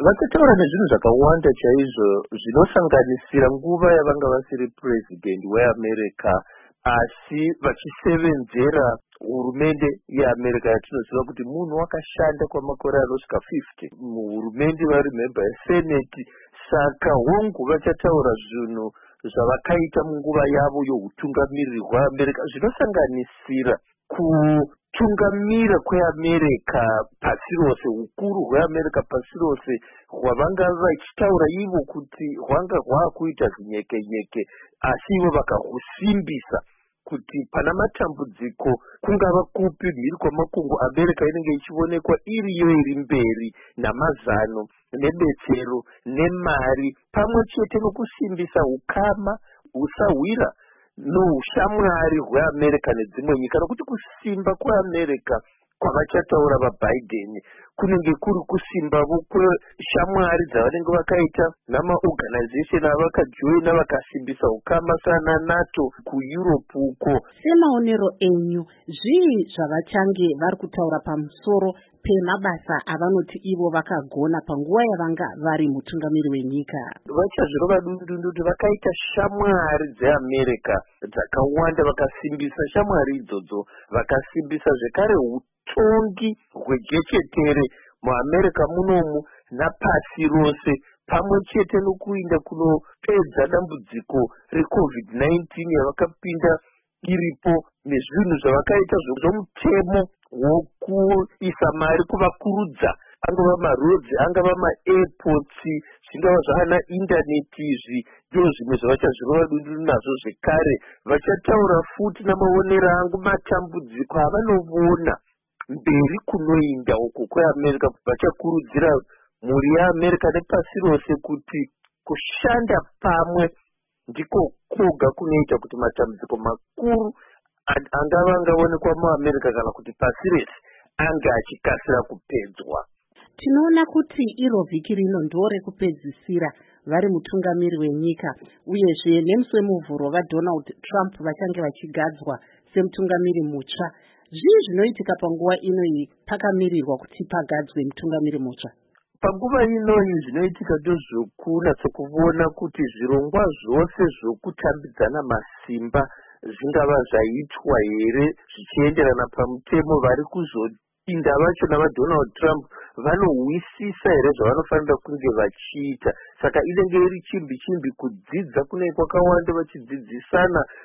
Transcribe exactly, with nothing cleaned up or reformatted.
Vakataura nezvinhu zvakawanda chaizvo zvinosanganisira nguva yavanga vasiri president weAmerica, asi vachisevenzera hurumende yeAmerica yatinoziva kuti munhu wakashanda kwamakore anosvika fifty muhurumende vari member yeseneti. Saka hongu vachataura zvinhu zvavakaita munguva yavo youtungamiriri hweAmerica zvinosanganisira kutungamira kweAmerica pasi rose, ukuru hweAmerica pasi rose hwavanga vachitaura ivo kuti hwanga hwaakuita zvinyekenyeke, asi ivo vakahusimbisa kuti pana matambudziko kungava kupi mhiri kwamakungu America inenge ichionekwa iriyo iri mberi namazano nebetsero nemari pamwe chete nokusimbisa ukama husahwira noushamwari hweAmerica nedzimwe nyika, nokuti kusimba kweAmerica kwavachataura vaBiden kunenge kuri kusimbavo kweshamwari dzavanenge vakaita namaorganization avakajoina vakasimbisa ukama sana NATO kuEurope uko. Semaonero enyu, zvii zvavachange vari kutaura pamusoro pemabasa avanoti ivo vakagona panguva yavanga vari mutungamiri wenyika? Vachazvirova dundundu kuti vakaita shamwari dzeAmerica dzakawanda, vakasimbisa shamwari idzodzo, vakasimbisa zvekare utongi hwejechetere muAmerica munomu napasi rose, pamwe chete nokuinda kunopedza dambudziko recovid nineteen yavakapinda iripo, nezvinhu zvavakaita zvomutemo wokuisa mari kuvakurudza, angava marodzi, angava maairports, zvingava zvana indaneti. Izvi ndizvo zvimwe zvavachazvirova dundu nazvo. Zvekare vachataura futi namaonero angu matambudziko avanovona mberi kunoinda uko kweAmerica, vachakurudzira mhuri yeAmerica nepasi rose kuti kushanda pamwe ndiko koga kunoita kuti matambudziko makuru angava angaonekwa muAmerica kana kuti pasi rese anga achikasira kupedzwa. Tinoona kuti iro vhiki rino ndore kupedzisira vari mutungamiri wenyika, uyezve nemusi wemuvhuro vaDonald Trump vachange vachigadzwa semutungamiri mutsva. Zvii zvinoitika panguva inoyi pakamirirwa kuti pagadzwe mutungamiri mutsva? Panguva inoyi zvinoitika ndezvokunatsokuona kuti zvirongwa zvose zvokutambidzana masimba zvingava zvaitwa here zvichienderana pamutemo vari kuzopinda vacho navaDonald Trump vanohwisisa here zvavanofanira kunge vachiita. Saka inenge iri chimbi chimbi kudzidza kunenge kwakawanda vachidzidzisana